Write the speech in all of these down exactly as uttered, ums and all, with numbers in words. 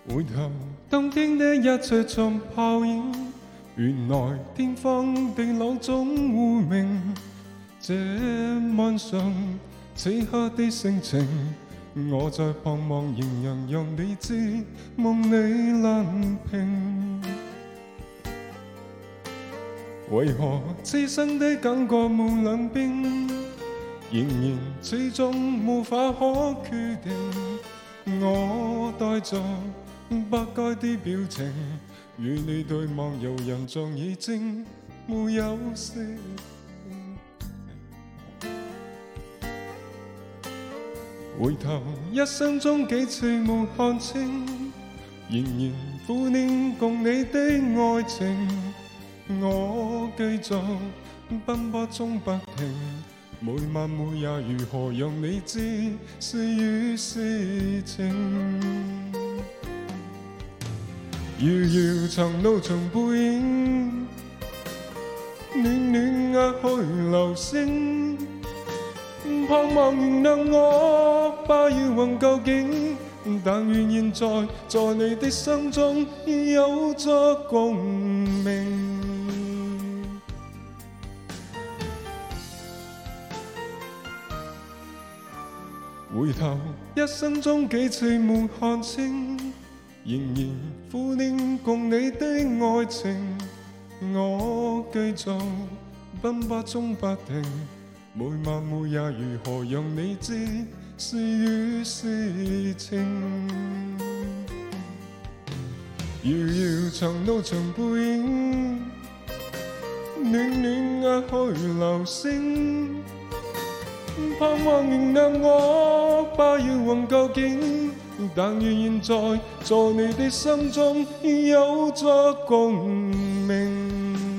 回頭，當天的一切像泡影，原來天荒地老總會明。這晚上此刻的性情，我在旁望仍然讓你知，夢你難平。為何此生的感覺沒兩邊，仍然始終無法可決定？我帶着不該的表情，與你對望，遊人像已經沒有聲。回頭一生中幾次沒看清，仍然苦戀共你的愛情。我繼續奔波中不停，每晚每夜如何讓你知是與是情。遙遙長路長背影，暖暖壓去流星，盼望原諒我不要問究竟，但願現在在你的心中有咗共鳴。回頭一生中幾次沒看清，仍然苦戀共你的愛情。我繼續奔波中不停，每晚每夜如何讓你知是與是情。遙遙長路長背影，暖暖壓去流星，盼望原諒我不要問究竟，但願現在在你的心中有咗共鳴。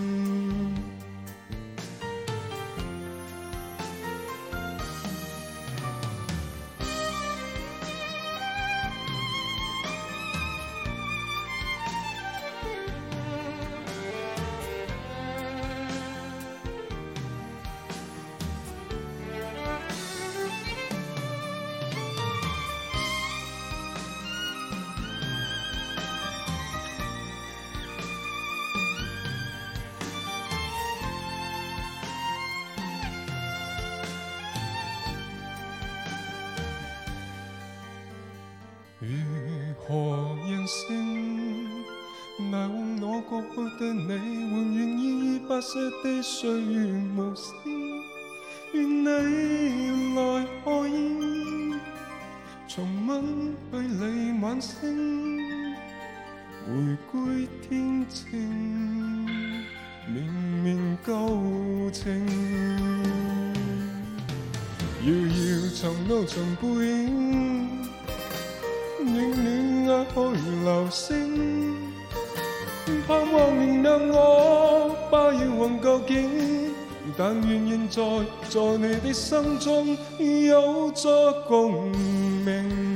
如何人性來換我過去的你，還願意不捨的歲月無聲，願你來可以重溫去你晚星，回歸天晴，綿綿舊情。遙遙長路長背影，暖暖壓去流星，盼望原諒我不要問究竟，但願現在在你的心中有咗共鳴。